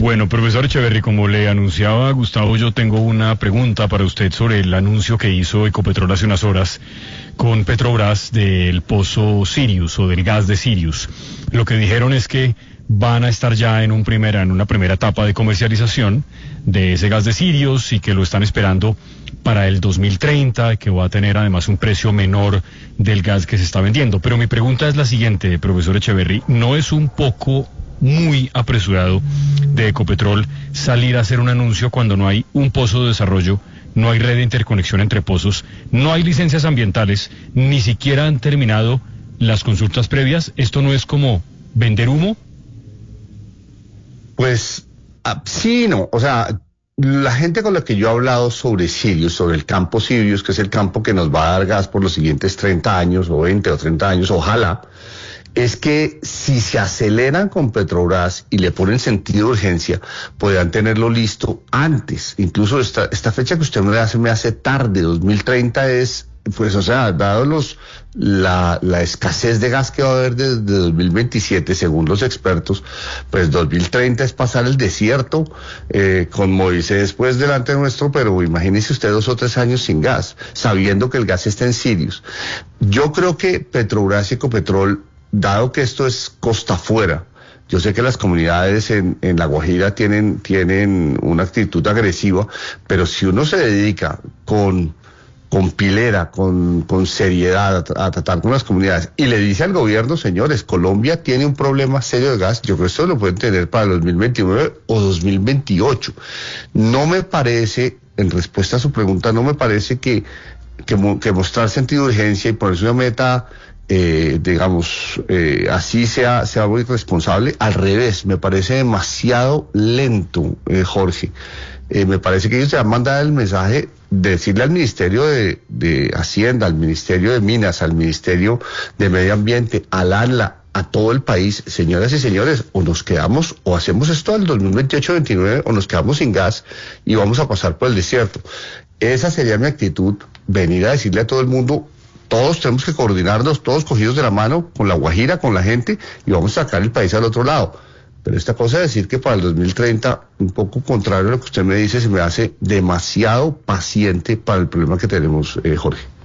Bueno, profesor Echeverry, como le anunciaba Gustavo, yo tengo una pregunta para usted sobre el anuncio que hizo Ecopetrol hace unas horas con Petrobras del pozo Sirius o del gas de Sirius. Lo que dijeron es que van a estar ya en una primera etapa de comercialización de ese gas de Sirius y que lo están esperando para el 2030, que va a tener además un precio menor del gas que se está vendiendo. Pero mi pregunta es la siguiente, profesor Echeverry, ¿no es un poco muy apresurado de Ecopetrol salir a hacer un anuncio cuando no hay un pozo de desarrollo, no hay red de interconexión entre pozos, no hay licencias ambientales, ni siquiera han terminado las consultas previas? ¿Esto no es como vender humo? Pues sí, no, o sea, la gente con la que yo he hablado sobre Sirius, sobre el campo Sirius, que es el campo que nos va a dar gas por los siguientes 30 años, o 20 o 30 años, ojalá, es que si se aceleran con Petrobras y le ponen sentido de urgencia, podrán tenerlo listo antes. Incluso esta fecha que usted me hace tarde, 2030 es, pues, o sea, dado la escasez de gas que va a haber desde 2027, según los expertos, pues 2030 es pasar el desierto, con Moisés pues delante nuestro, pero imagínese usted 2 o 3 años sin gas, sabiendo que el gas está en Sirius. Yo creo que Petrobras y Ecopetrol, dado que esto es costa afuera, yo sé que las comunidades en La Guajira tienen una actitud agresiva, pero si uno se dedica con pilera, con seriedad a tratar con las comunidades y le dice al gobierno, señores, Colombia tiene un problema serio de gas, yo creo que esto lo pueden tener para el 2029 o 2028. No me parece, en respuesta a su pregunta, no me parece que mostrar sentido de urgencia y ponerse una meta, así sea muy irresponsable. Al revés, me parece demasiado lento, Jorge. Me parece que ellos se han mandado el mensaje de decirle al Ministerio de Hacienda, al Ministerio de Minas, al Ministerio de Medio Ambiente, al ANLA, a todo el país, señoras y señores, o nos quedamos, o hacemos esto al 2028-29, o nos quedamos sin gas y vamos a pasar por el desierto. Esa sería mi actitud, venir a decirle a todo el mundo, todos tenemos que coordinarnos, todos cogidos de la mano, con La Guajira, con la gente, y vamos a sacar el país al otro lado. Pero esta cosa de decir que para el 2030, un poco contrario a lo que usted me dice, se me hace demasiado paciente para el problema que tenemos, Jorge.